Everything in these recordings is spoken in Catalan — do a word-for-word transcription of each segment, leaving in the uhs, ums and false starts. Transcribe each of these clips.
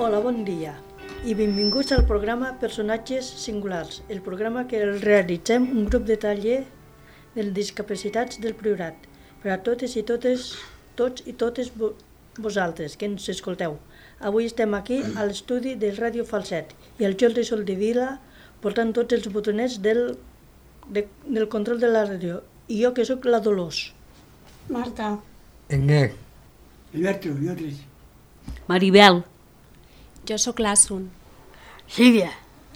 Hola, bon dia i benvinguts al programa Personatges Singulars, el programa que el realitzem un grup de taller de discapacitats del Priorat per a totes i totes, tots i totes vosaltres que ens escolteu. Avui estem aquí a l'estudi del Ràdio Falset i el Jordi Soldevila portant tots els botonets del, de, del control de la ràdio i jo que sóc la Dolors. Marta. Enguer. Alberto, jo tres. Maribel. Jo sóc l'Assun. Sílvia.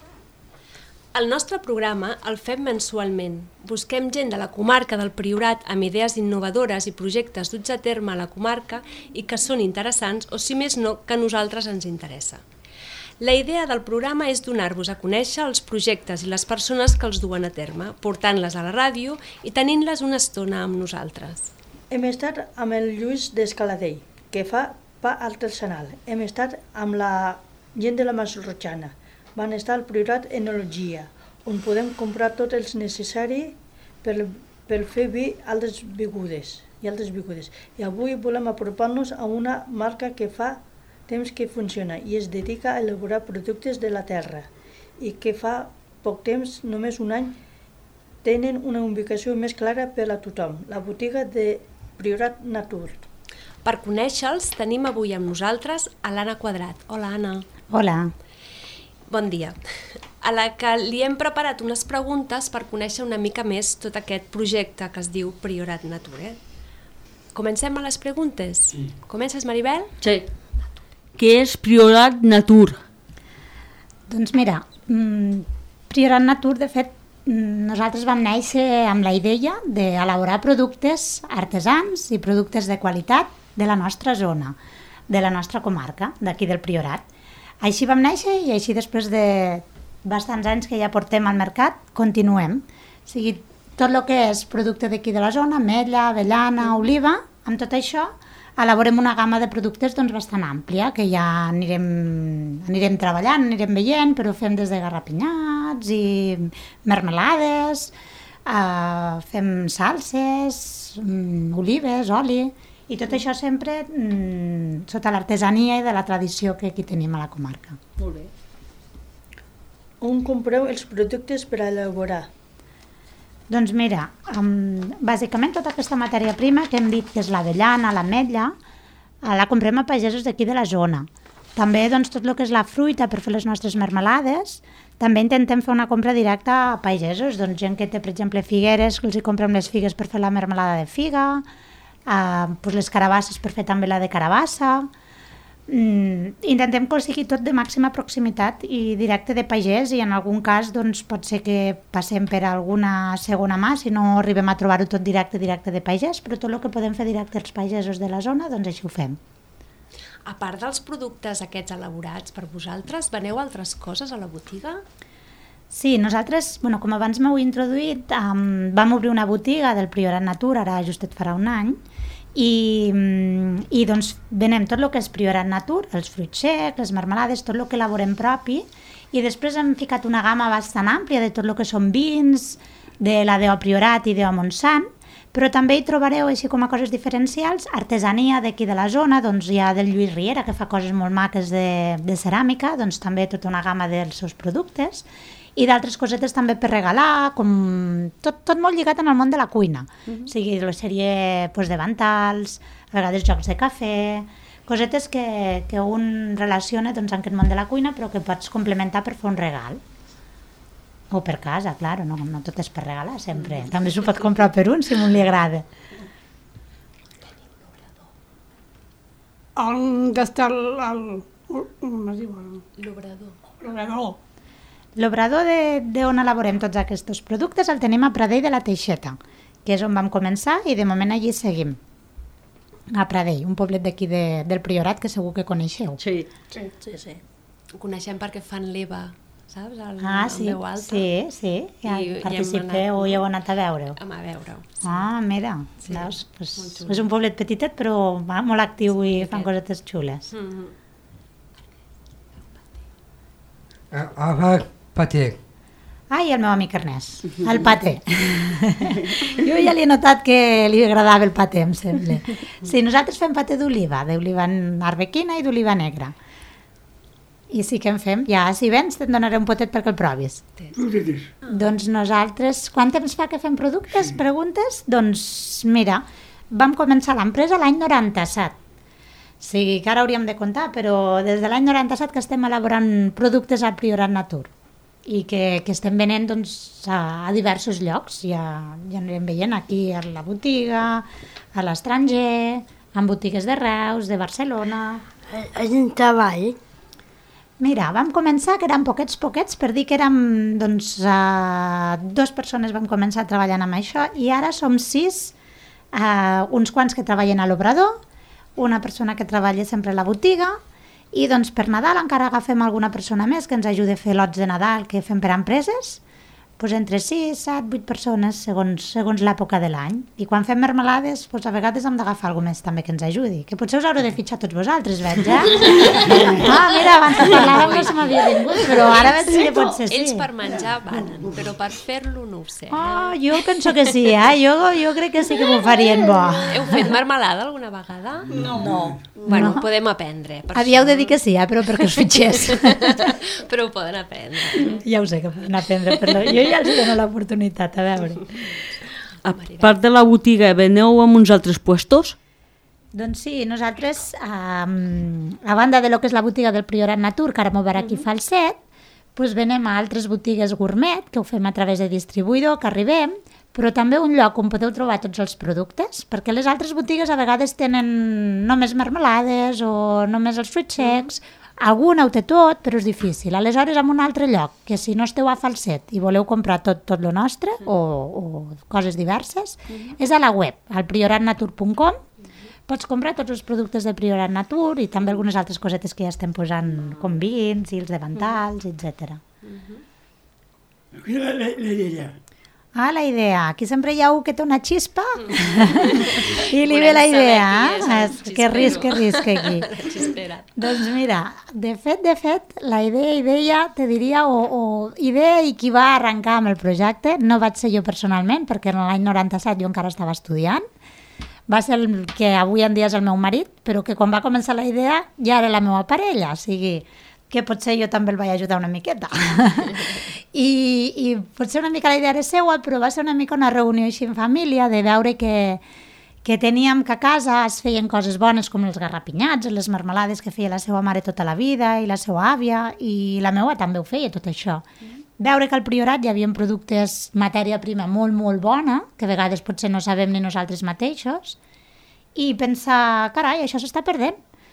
El nostre programa el fem mensualment. Busquem gent de la comarca del Priorat amb idees innovadores i projectes duts a terme a la comarca i que són interessants o, si més no, que a nosaltres ens interessa. La idea del programa és donar-vos a conèixer els projectes i les persones que els duen a terme, portant-les a la ràdio i tenint-les una estona amb nosaltres. Hem estat amb el Lluís d'Escaladell, que fa pa artesanal. Hem estat amb la gent de la Masrotxana. Van estar al Priorat Enologia, on podem comprar tot el necessari per, per fer vi altres begudes i altres begudes. I avui volem apropar-nos a una marca que fa temps que funciona i es dedica a elaborar productes de la terra i que fa poc temps, només un any, tenen una ubicació més clara per a tothom, la botiga de Priorat Natur. Per conèixer-los tenim avui amb nosaltres a l'Anna Quadrat. Hola, Anna. Hola. Bon dia. A la que li hem preparat unes preguntes per conèixer una mica més tot aquest projecte que es diu Priorat Natur. Eh? Comencem a les preguntes? Sí. Comences, Maribel? Sí. Què és Priorat Natur? Doncs mira, Priorat Natur, de fet, nosaltres vam néixer amb la idea d'elaborar productes artesans i productes de qualitat de la nostra zona, de la nostra comarca, d'aquí del Priorat. Així vam néixer i així després de bastants anys que ja portem al mercat, continuem. O sigui, tot el que és producte d'aquí de la zona, ametlla, avellana, oliva, amb tot això elaborem una gamma de productes doncs, bastant àmplia, que ja anirem, anirem treballant, anirem veient, però fem des de garrapinyats i mermelades, eh, fem salses, mm, olives, oli, i tot això sempre mm, sota l'artesania i de la tradició que aquí tenim a la comarca. Molt bé. On compreu els productes per a elaborar? Doncs mira, um, bàsicament tota aquesta matèria prima que hem dit que és l'avellana, l'ametlla, la comprem a pagesos d'aquí de la zona. També doncs, tot el que és la fruita per fer les nostres mermelades, també intentem fer una compra directa a pagesos, doncs gent que té, per exemple, figueres, que els hi comprem les figues per fer la mermelada de figa, uh, doncs les carabasses per fer també la de carabassa. Mm, intentem que sigui tot de màxima proximitat i directe de pagès i en algun cas doncs, pot ser que passem per alguna segona mà si no arribem a trobar-ho tot directe directe de pagès, però tot el que podem fer directe als pagesos de la zona, doncs així ho fem. A part dels productes aquests elaborats per vosaltres, veneu altres coses a la botiga? Sí, nosaltres, bueno, com abans m'heu introduït, um, vam obrir una botiga del Priorat Natur, ara justet farà un any, i, i doncs venem tot el que és Priorat Natur, els fruits secs, les mermelades, tot el que elaborem propi, i després hem ficat una gamma bastant àmplia de tot el que són vins, de la D O Priorat i D O Montsant, però també hi trobareu, així com a coses diferencials, artesania d'aquí de la zona, doncs hi ha del Lluís Riera, que fa coses molt maques de, de ceràmica, doncs també tota una gamma dels seus productes, i d'altres cosetes també per regalar, com tot, tot molt lligat en el món de la cuina. Uh-huh. O sigui, la sèrie pues, de ventals, a vegades jocs de cafè, cosetes que, que un relaciona doncs, en aquest món de la cuina, però que pots complementar per fer un regal. O per casa, clar, no, no tot és per regalar sempre. Uh-huh. També s'ho pot comprar per un, si a un li agrada. On està el... el, com es diu? L'obrador. L'obrador. L'obrador d'on elaborem tots aquests productes el tenim a Pradell de la Teixeta, que és on vam començar i de moment allí seguim. A Pradell, un poblet d'aquí de, del Priorat que segur que coneixeu. Sí, sí, sí. sí. Ho coneixem perquè fan l'Eva, saps? El, ah, sí, veu alta. sí, sí, ja I, participeu i heu anat a veure-ho. A veure-ho. Sí. Ah, mira, sí, veus? Pues, és un poblet petitet però va, molt actiu i sí, fan cosetes xules. Mm-hmm. Ah, va, paté. Ai, el meu amic Ernest, el paté. Jo ja li he notat que li agradava el paté, em sembla. Sí, nosaltres fem paté d'oliva, d'oliva arbequina i d'oliva negra. I sí que en fem. Ja, si vens, te'n donaré un potet perquè el provis. Productes. Doncs nosaltres, quant temps fa que fem productes? Preguntes? Doncs mira, vam començar l'empresa l'any noranta-set. Sí, que ara hauríem de comptar, però des de l'any noranta-set que estem elaborant productes al Priorat Natur i que, que estem venent doncs, a, a diversos llocs. Ja, ja anirem veient aquí a la botiga, a l'estranger, en botigues de Reus, de Barcelona. És un treball. Mira, vam començar, que eren poquets, poquets, per dir que érem, doncs, uh, dues persones vam començar treballant amb això i ara som sis, uh, uns quants que treballen a l'obrador, una persona que treballa sempre a la botiga i doncs per Nadal encara agafem alguna persona més que ens ajudi a fer lots de Nadal que fem per a empreses, doncs entre sis, set, vuit persones segons, segons l'època de l'any. I quan fem mermelades, doncs a vegades hem d'agafar algú més també que ens ajudi, que potser us haureu de fitxar tots vosaltres, veig, eh? Ah, mira, abans que parlàvem no se m'havia vingut, però ara veig que potser sí. Ells per menjar van, però per fer-lo no ho sé. Oh, jo penso que sí, eh? Jo, jo crec que sí que m'ho farien bo. Heu fet marmelada alguna vegada? No. no. Bueno, No. podem aprendre. Per Havíeu això. de dir que sí, eh? Però perquè us fitxés. Però ho poden aprendre. Ja ho sé que poden aprendre, però jo ja els dono l'oportunitat, a veure. A part de la botiga, veneu amb uns altres puestos? Doncs sí, nosaltres, um, a banda de lo que és la botiga del Priorat Natur, que ara m'ho veurà aquí Falset, doncs venem a altres botigues gourmet, que ho fem a través de distribuïdor, que arribem, però també un lloc on podeu trobar tots els productes, perquè les altres botigues a vegades tenen només marmelades o només els fruits secs, alguna ho té tot, però és difícil. Aleshores, en un altre lloc, que si no esteu a Falset i voleu comprar tot, tot lo nostre, o, o coses diverses, és a la web, al priorat natur punt com. Pots comprar tots els productes del Priorat Natur i també algunes altres cosetes que ja estem posant, com vins, hils de ventals, etcètera. Quina és la, la idea? Ah, la idea. Aquí sempre hi ha un que té una xispa i li Volem ve la saber idea. qui és el Eh? Que xispero. risc, que risc aquí. La xispera. Doncs mira, de fet, de fet, la idea, idea, te diria, o, o idea i qui va arrencar amb el projecte, no vaig ser jo personalment, perquè en l'any noranta-set jo encara estava estudiant, va ser el que avui en dia és el meu marit, però que quan va començar la idea ja era la meva parella, o sigui, que potser jo també el vaig ajudar una miqueta. I, I potser una mica la idea era seua, però va ser una mica una reunió així en família, de veure que, que teníem que a casa es feien coses bones com els garrapinyats, les marmelades que feia la seva mare tota la vida i la seva àvia, i la meva també ho feia, tot això. Veure que al Priorat hi havia productes, matèria prima molt, molt bona, que a vegades potser no sabem ni nosaltres mateixos, i pensar, carai, això s'està perdent.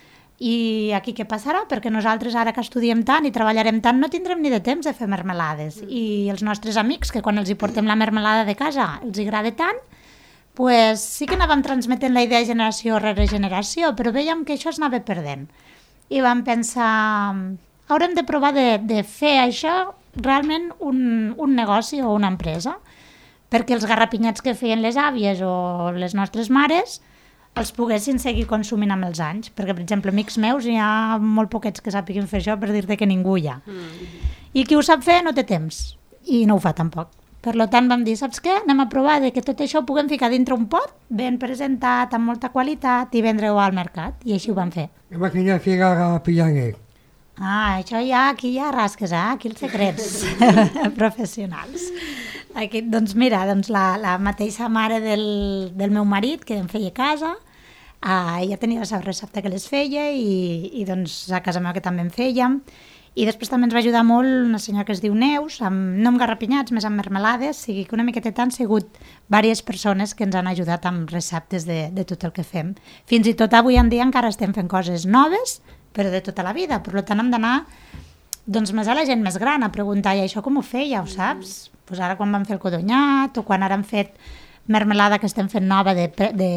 I aquí què passarà? Perquè nosaltres ara que estudiem tant i treballarem tant no tindrem ni de temps de fer mermelades. I els nostres amics, que quan els hi portem la mermelada de casa els agrada tant, pues sí que anàvem transmetent la idea generació rere generació, però veiem que això es anava perdent. I vam pensar, haurem de provar de, de fer això realment un, un negoci o una empresa, perquè els garrapinyats que feien les àvies o les nostres mares els poguessin seguir consumint amb els anys, perquè, per exemple, amics meus hi ha molt poquets que sàpiguin fer això per dir-te que ningú hi ha. Mm. I qui ho sap fer no té temps, i no ho fa tampoc. Per tant, vam dir, saps què? Anem a provar de que tot això ho puguem ficar dintre un pot, ben presentat, amb molta qualitat, i vendre-ho al mercat, i així ho vam fer. Em vaig anar a ficar a Pillanet. Ah, això ja, aquí ja rasques, eh? Aquí els secrets professionals. Aquí, doncs mira, doncs la, la mateixa mare del, del meu marit, que em feia a casa, uh, ella tenia la seva recepta que les feia i, i doncs a casa meva que també en fèiem. I després també ens va ajudar molt una senyora que es diu Neus, amb, no amb garrapinyats, més amb mermelades, o sigui que una miqueteta han sigut diverses persones que ens han ajudat amb receptes de, de tot el que fem. Fins i tot avui en dia encara estem fent coses noves, però de tota la vida. Per tant, hem d'anar doncs, més a la gent més gran a preguntar, i això com ho feia, ho saps? Pues ara quan vam fer el codonyat, o quan ara hem fet mermelada que estem fent nova de, de,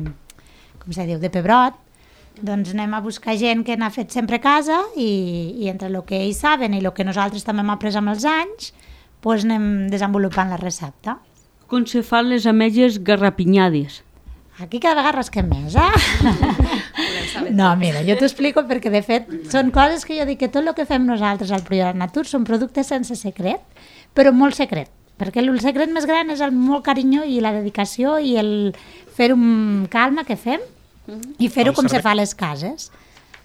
com se diu, de pebrot, doncs anem a buscar gent que n'ha fet sempre a casa i, i entre el que ells saben i el que nosaltres també hem après amb els anys, doncs anem desenvolupant la recepta. Com se fan les ametlles garrapinyades? Aquí cada vegada rasquem més, eh? No, mira, jo t'ho explico perquè de fet són coses que jo dic que tot el que fem nosaltres al Priorat Natur són productes sense secret, però molt secret, perquè el secret més gran és el molt carinyo i la dedicació i el fer-ho amb calma que fem i fer-ho com se fa a les cases.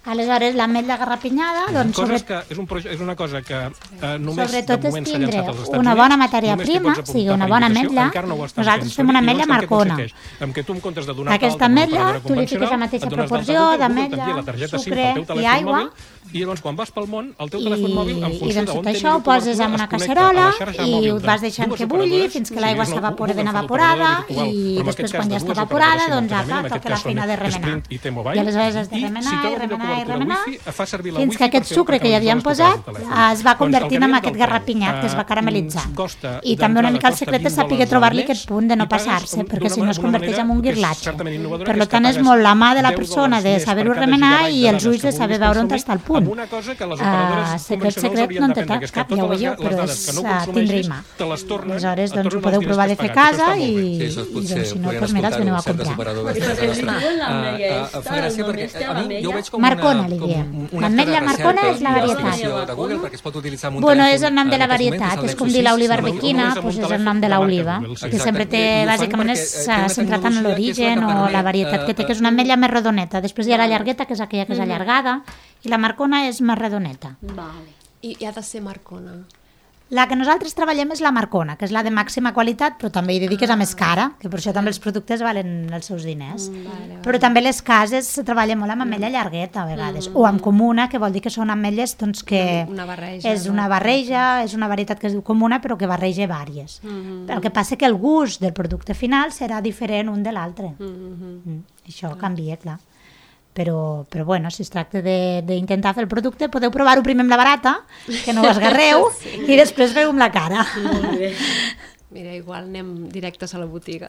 Aleshores, l'ametlla garrapinyada, doncs, Coses sobre... que és, un proje- és una cosa que eh, només Sobretot de és moment s'ha tindre llançat als Estats una Units, bona matèria només t'hi prima, pots apuntar sigui una per bona invitació, ametlla. encara no ho estan Nosaltres fent fem una servir, i ametlla llavors en què marcona. consisteix? En què tu en comptes de donar Aquesta d'alta amb una ametlla, operadora tu li fiques la convencional, mateixa et dones d'alta proporció a Google, d'ametlla, t'envia la targeta SIM sucre pel teu i telèfon aigua, mòbil, i llavors quan vas pel món, el teu I, telèfon mòbil, en i funció doncs d'on tot tingui això ho cobertura, poses en una es connecta a casserola la xarxa i mòbil ho de vas deixant dues que bulli operadores, fins que sí, l'aigua és una- s'evapora Google ben fa evaporada l'operadora i virtual, però en després aquest cas quan de ja està dues evaporada operadores doncs simultàniament, apa, en aquest toca la cas són feina de remenar. Sprint i T-Mobile, I aleshores has de i si remenar té i una remenar i cobertura remenar wifi, fa servir la fins wifi que aquest per fer sucre que hi havien localitzar les posat trucades de telèfon. es va Doncs convertint el que en dèiem aquest del garrapinyat que es va preu, caramelitzant. eh, costa I també una d'entrada mica el costa secret és vint saber dòlars trobar-li al aquest mes punt de no i pagues passar-se, un- perquè si d'una no es manera converteix en un que és guirlatge. certament innovadora, Per que és tant, que és pagues molt la mà de la deu persona dòlars de més saber-ho per cada remenar gigabyte i de els dades ulls que de saber vulguis veure on consumir, està el punt. amb una cosa que les Ah, operadores secret, convencionals secret, haurien no en té d'aprendre, que és que cap, ja ho totes les, veieu, les però dades és que no uh, tindre consumeixis mà. te les tornen, Aleshores, et doncs ho tornen podeu els provar de diners fer que has pagat. casa Això està i, molt bé. Sí, això es i potser doncs, si no, podrien doncs mira, els veniu a escoltar-ho certes comprar. operadores I de perquè casa li nostra. diuen Ah, l'ametlla ah, esta, fa gràcia el perquè només té a mi jo l'ametlla. veig com Marcona, una, li com diem. un- una L'ametlla acte de Marcona recerca és la i varietat. definició de Google perquè es pot utilitzar amb un Bueno, telèfon és el nom de en la aquests varietat, moments, és el com Nexus dir sis, l'oliva no? arbequina, Només amb doncs un és el telèfon nom de de marca l'oliva, Google, sí. que sempre té, Exacte. I ho fan bàsicament perquè, és eh, té una centrat en tecnologia que és la l'origen que o la permet, varietat que té, que és una ametlla més redoneta. Després hi ha la llargueta, que és aquella que és allargada, i la Marcona és més redoneta. Vale. I, I ha de ser Marcona. La que nosaltres treballem és la Marcona, que és la de màxima qualitat, però també he de dir que és la més cara, que per això també els productes valen els seus diners. Mm, vale, vale. Però també les cases se treballa molt amb ametlla llargueta a vegades, o amb comuna, que vol dir que són ametlles doncs, que Una barreja, és no? una barreja, és una varietat que es diu comuna, però que barreja vàries. Mm-hmm. El que passa que el gust del producte final serà diferent un de l'altre. Mm-hmm. Mm, això canvia, clar. Però, però bueno, si es tracta de- d'intentar fer el producte, podeu provar-ho primer amb la barata, que no ho esgarreu, sí. I després veu amb la cara. Molt bé. Mira, igual anem directes a la botiga.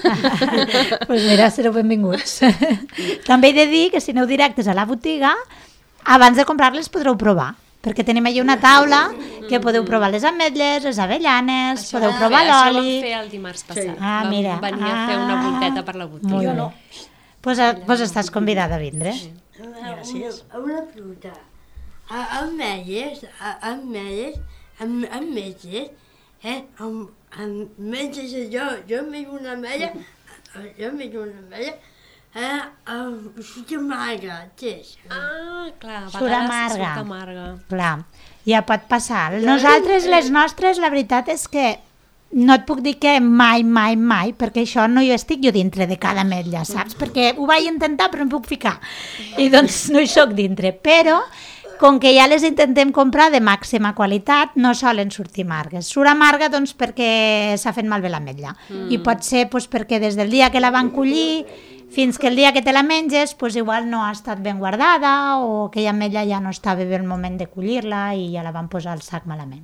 Pues mira, sereu benvinguts. També he de dir que si aneu directes a la botiga, abans de comprar-les podreu provar, perquè tenim allà una taula que podeu provar les ametlles, les avellanes, Això podeu vam provar fer- Això vam l'oli. fer el dimarts passat. Ah, Vam mira. venir a fer una Ah, volteta per la botiga. Molt Jo bé. no. Pues, eh, pues estàs convidada a vindre. Gràcies. Una, una pregunta. A- Ametlles, a- ametlles, am- ametlles, eh, amb, amb ametlles, jo, jo em veig una ametlla, jo em veig una ametlla, eh, amb suc amarga, tés. Ah, clar, a Surt vegades amarga. surt amarga. Clar, ja pot passar. Nosaltres, les nostres, la veritat és que no et puc dir que mai, mai, mai, perquè això no hi estic jo dintre de cada ametlla, saps? Perquè ho vaig intentar però no em puc ficar. I doncs no hi soc dintre. Però, com que ja les intentem comprar de màxima qualitat, no solen sortir amargues. Surt amarga doncs perquè s'ha fet malbé l'ametlla. Mm. I pot ser doncs, perquè des del dia que la van collir fins que el dia que te la menges, doncs igual no ha estat ben guardada o aquella ametlla ja no estava bé el moment de collir-la i ja la van posar al sac malament.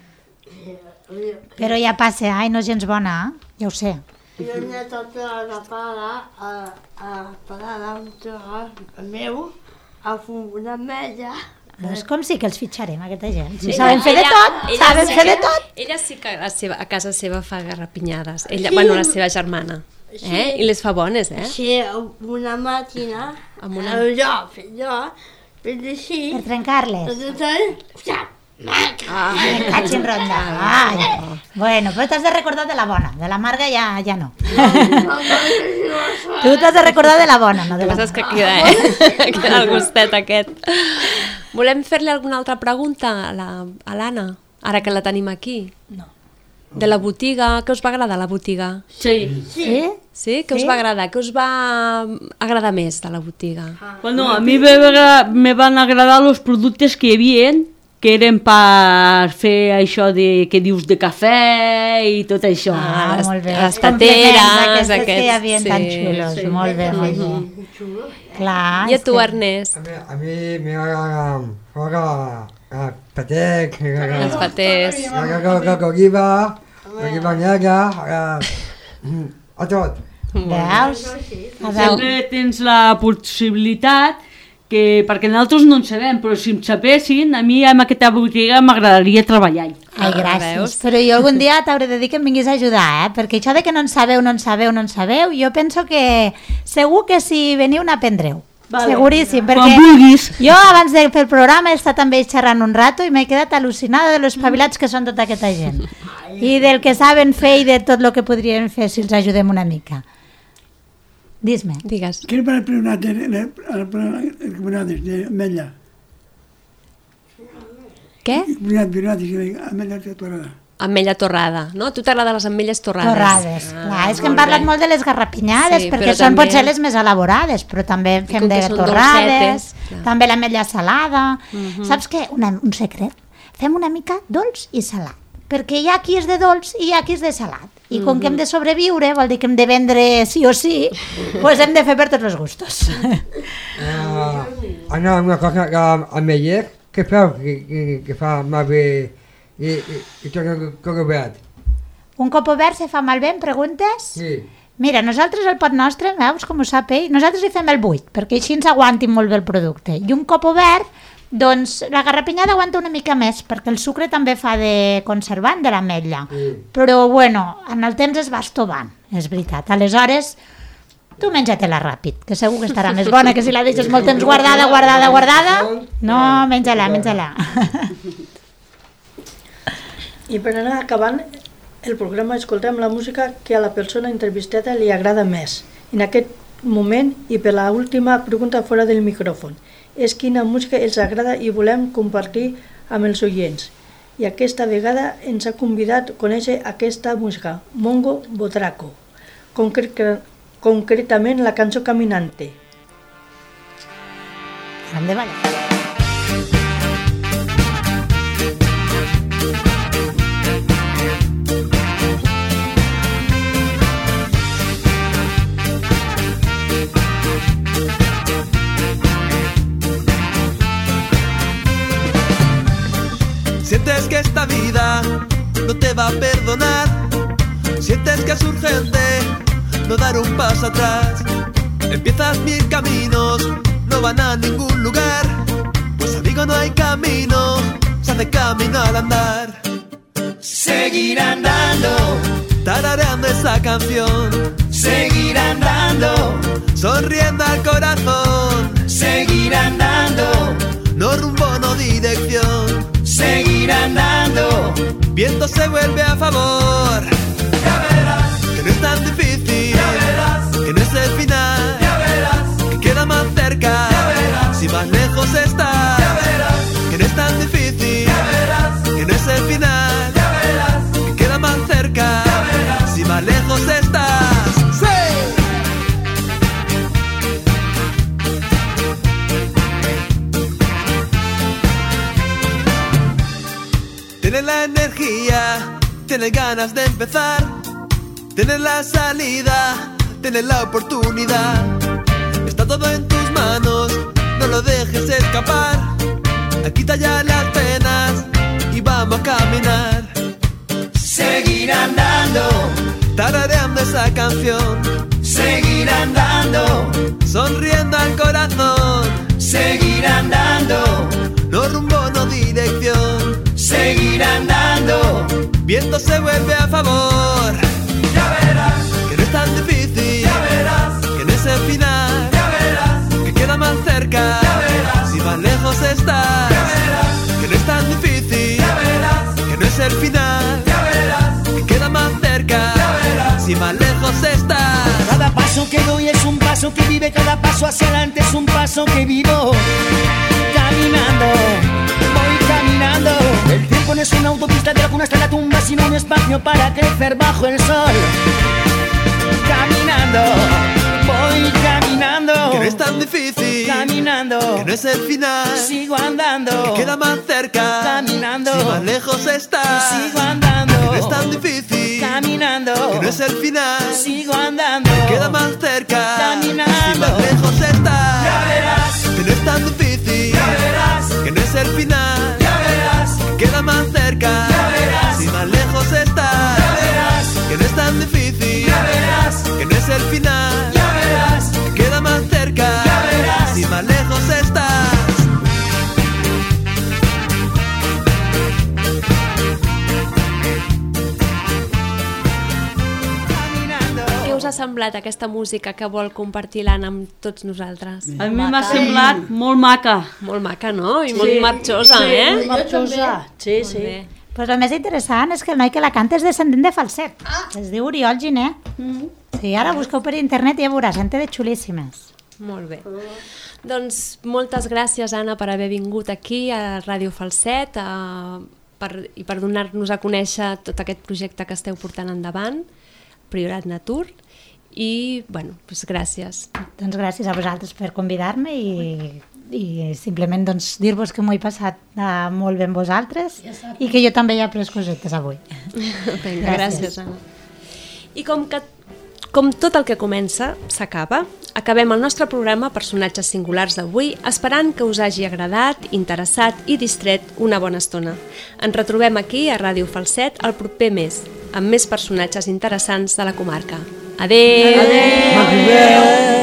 Però ja passa, ai, no és gens bona, eh? Ja ho sé. Jo n'he tota la parada, a, a parada un tros meu, a una ametlla. És com si que els fitxarem, aquesta gent. Si Ella- saben fer de ella- tot, ella saben sí fer de que- tot. Ella sí que a, seva, a casa seva fa garrapinyades. Ella, bueno, la seva germana. Eh? I les fa bones, eh? Sí, amb una màquina, Amb una- amb jo, fet jo, fet així, Per trencar-les. ah, Me caig en ronda. Ai. Bueno, però t'has de recordar de la bona. De la amarga ja, ja no. Tu t'has de recordar de la bona, no de la Saps que amarga. queda, eh? Queda el gustet aquest. Volem fer-li alguna altra pregunta a la- a l'Anna, ara que la tenim aquí? No. De la botiga, què us va agradar la botiga? sí, Sí? Sí? Què us Sí? va agradar? Què us va agradar més de la botiga? Bueno, a mi me, va- me van agradar els productes que hi havia, que eren per fer això de, que dius de cafè i tot això. Ah, les- molt bé. les Els complements tateres, aquests que hi aquests, havia tan sí, xulos. sí. Molt bé, molt bé. Clar. I a és tu, que- Ernest? A mi, a mi me agrada jugar a patec, Els patés. a coquiva, coquiva negra, a, a tot. Veus? A veure, Sempre tens la possibilitat que, perquè nosaltres no en sabem, però si em sapessin, a mi amb aquesta botiga m'agradaria treballar-hi. ai, gràcies. Veus? Però jo algun dia t'hauré de dir que em vinguis a ajudar, eh? Perquè això de que no en sabeu, no en sabeu, no en sabeu, jo penso que segur que si veniu n'aprendreu. Vale. Seguríssim, perquè Quan vulguis. jo abans de fer el programa he estat també xerrant un rato i m'he quedat al·lucinada de los espavilats que són tota aquesta gent. I del que saben fer i de tot el que podrien fer si els ajudem una mica. Dis-me. Digues. Què va el prionat de, de, el prionat de Ametlla? Què? Prionat, prionat, Ametlla torrada. Ametlla torrada, no? A tu t'agraden les ametlles torrades? Torrades, Ah, clar. És que hem parlat bé. molt de les garrapinyades, Sí, perquè però són també- potser les més elaborades, però també I fem com de que són torrades, dolcetes, clar. també l'ametlla salada. Mhm. Saps què? Una, un secret. Fem una mica dolç i salat, perquè hi ha qui és de dolç i hi ha qui és de salat. I com que hem de sobreviure, vol dir que hem de vendre sí o sí, doncs hem de fer per tots els gustos. Ah, Anna, una cosa que a Meller, què feu que, que, que fa malbé i, i, i tot el cogobert? Un cop obert se fa malbé, em preguntes? Sí. Mira, nosaltres el pot nostre, veus com ho sap ell, nosaltres hi fem el buit, perquè així ens aguanti molt bé el producte. I un cop obert, doncs la garrapinyada aguanta una mica més, perquè el sucre també fa de conservant de l'ametlla. Sí. Però, bueno, en el temps es va estovant, és veritat. Aleshores, tu menja-te-la ràpid, que segur que estarà més bona que si la deixes molt temps guardada, guardada, guardada. No, menja-la, menja-la. I per anar acabant el programa, escoltem la música que a la persona entrevistada li agrada més. En aquest moment, i per la última pregunta fora del micròfon, és quina música els agrada i volem compartir amb els oients. I aquesta vegada ens ha convidat a conèixer aquesta música, Mongo Botraco, concre concretament la cançó Caminante. Hem de ballar. Sientes que esta vida no te va a perdonar, sientes que es urgente no dar un paso atrás. Empiezas mil caminos, no van a ningún lugar, pues amigo no hay camino, se hace camino al andar. Seguir andando, tarareando esa canción. Seguir andando, sonriendo al corazón. Seguir andando, no rumbo, no dirección. Seguir andando, viento se vuelve a favor. Ya verás, que no es tan difícil. Ya verás, que no es el final. Ya verás, que queda más cerca. Ya verás, si más lejos está. Ya verás, que no es tan difícil. Ya verás, que no es el final. Ya verás, que queda más cerca. Ya verás, si más lejos estás. ¡Sí! Tienes la energía, tienes ganas de empezar, tienes la salida, tienes la oportunidad. Está todo en tus manos, no lo dejes escapar. Quita ya las penas y vamos a caminar. Seguir andando, tarareando esa canción. Seguir andando, sonriendo al corazón. Seguir andando, no rumbo, no dirección. Seguir andando, viento se vuelve a favor. Ya verás, que no es tan difícil. Ya verás, que no es el final. Ya verás, que queda más cerca. Ya verás, si más lejos estás. Ya verás, que no es tan difícil. Ya verás, que no es el final. Ya verás, que queda más cerca. Ya verás, si más lejos estás. Cada paso que doy es un paso que vive, cada paso hacia adelante es un paso que vivo. Caminando, voy caminando. El tiempo no es una autopista de la cuna hasta la tumba, sino un espacio para crecer bajo el sol. Caminando, voy caminando. Que no es tan difícil. Caminando, que no es el final. Sigo andando, que queda más cerca. Caminando, si más lejos estás. Sigo andando, que no es tan difícil. Caminando, que no es el final. Sigo andando, que queda más cerca. Caminando, si más lejos estás. Ya verás, que no es tan difícil. Ya verás, que no es el final. Ya verás, que queda más cerca. Ya verás, si más lejos estás. Ya verás, que no es tan difícil. Ya verás, que no es el final. Ya verás, que queda más cerca. Ya verás, si más lejos estás. Què us ha semblat aquesta música que vol compartir l'Anna amb tots nosaltres? A mi m'ha semblat molt maca. Molt maca, no? I molt marxosa, eh? Molt marxosa, sí, sí. Pues el més interessant és que el noi que la canta és descendent de Falset. Ah. Es diu Oriol Giner. Mm. Sí, ara busqueu per internet i ja veuràs, en té de xulíssimes. Molt bé. Doncs moltes gràcies, Anna, per haver vingut aquí a Ràdio Falset a, per, i per donar-nos a conèixer tot aquest projecte que esteu portant endavant, Priorat Natur, i, bueno, doncs gràcies. Doncs gràcies a vosaltres per convidar-me i, i simplement doncs, dir-vos que m'ho he passat uh, molt bé amb vosaltres i que jo també he après cosetes avui. Vinga, gràcies, Anna. I com que com tot el que comença, s'acaba, acabem el nostre programa Personatges Singulars d'avui esperant que us hagi agradat, interessat i distret una bona estona. Ens retrobem aquí a Ràdio Falset el proper mes, amb més personatges interessants de la comarca. Adéu! Adéu! Adéu!